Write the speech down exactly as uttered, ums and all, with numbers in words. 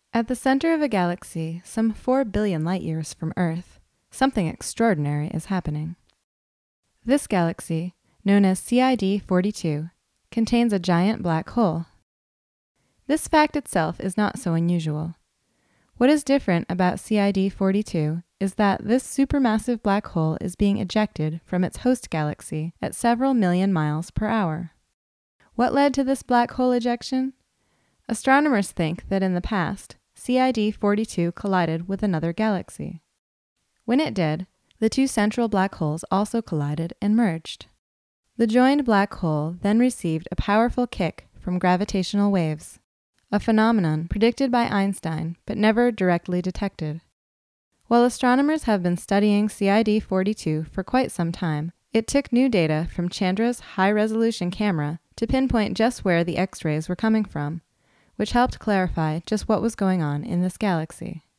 At the center of a galaxy, some four billion light-years from Earth, something extraordinary is happening. This galaxy, known as C I D forty-two, contains a giant black hole. This fact itself is not so unusual. What is different about C I D forty-two is that this supermassive black hole is being ejected from its host galaxy at several million miles per hour. What led to this black hole ejection? Astronomers think that in the past, C I D forty-two collided with another galaxy. When it did, the two central black holes also collided and merged. The joined black hole then received a powerful kick from gravitational waves, a phenomenon predicted by Einstein but never directly detected. While astronomers have been studying C I D forty-two for quite some time, it took new data from Chandra's high-resolution camera to pinpoint just where the X-rays were coming from, which helped clarify just what was going on in this galaxy.